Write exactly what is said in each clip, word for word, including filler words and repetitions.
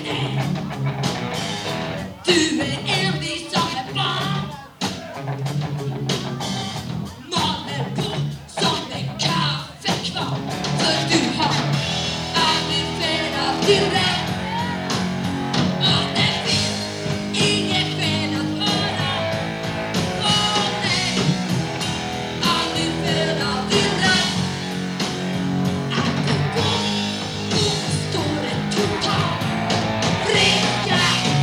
det. Du är envis som ett barn. Maler på som en kaffekvarn. För du har aldrig felat till rätt. Och det finns inget fel att höra. Åh nej, aldrig felat till rätt. Att du går och står en total fräcka.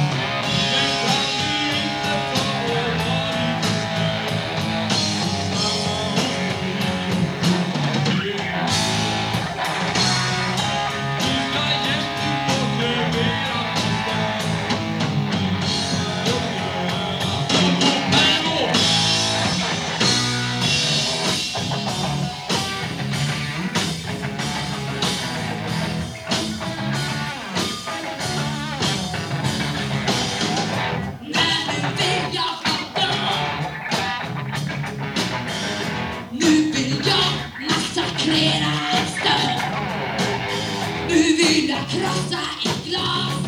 Nu vill jag massakrera en stund. Nu vill jag krossa ett glas.